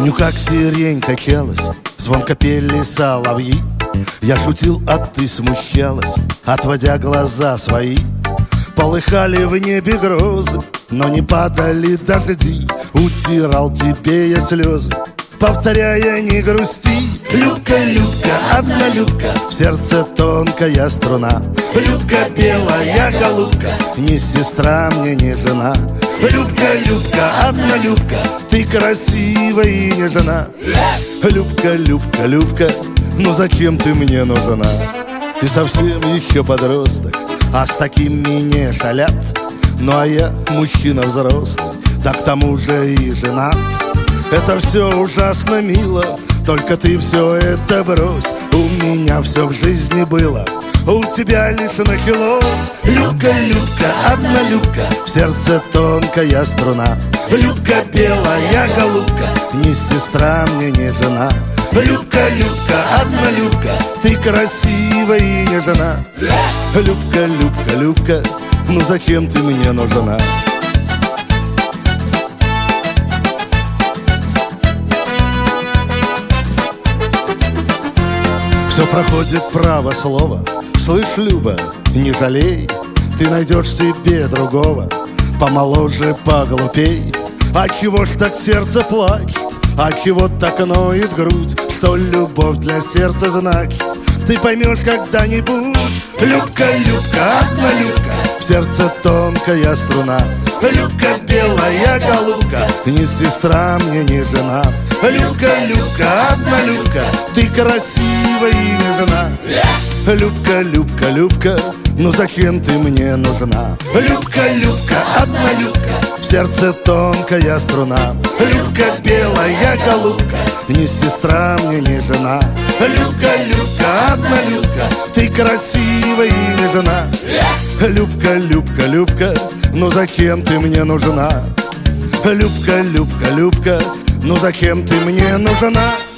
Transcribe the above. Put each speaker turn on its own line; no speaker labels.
Помню, как сирень качалась, звонко пели соловьи. Я шутил, а ты смущалась, отводя глаза свои. Полыхали в небе грозы, но не падали дожди. Утирал тебе я слезы, повторяя: не грусти. Любка, Любка, одна Любка, в сердце тонкая струна. Любка, белая голубка, ни сестра мне, ни жена. Любка, Любка, одна Любка, ты красивая и не жена. Любка, Любка, Любка, ну зачем ты мне нужна? Ты совсем еще подросток, а с такими не шалят. Ну а я мужчина взрослый, да к тому же и женат. Это все ужасно мило, только ты все это брось. У меня все в жизни было, у тебя лишь началось. Любка, Любка, одна Любка, в сердце тонкая струна. Любка, белая голубка, ни сестра мне, ни жена. Любка, Любка, одна Любка, ты красивая и не жена. Любка, Любка, Любка, ну зачем ты мне нужна? Все проходит, право слово. Слышь, Люба, не жалей, ты найдешь себе другого, помоложе, поглупей. А чего ж так сердце плачет, а чего так ноет грудь? Что любовь для сердца значит, ты поймешь когда-нибудь. Любка, Любка, одна Любка, в сердце тонкая струна. Любка, белая голубка, ни сестра мне, ни жена. Любка, Любка, одна Любка, ты красивая и не жена. Любка, Любка, Любка, ну зачем ты мне нужна? Любка, Любка, одна Любка, в сердце тонкая струна. Любка, белая голубка, ни сестра мне, ни жена. Любка, Любка, одна Любка, ты красивая и не жена. Любка, Любка, Любка, ну зачем ты мне нужна? Любка, Любка, Любка, ну зачем ты мне нужна?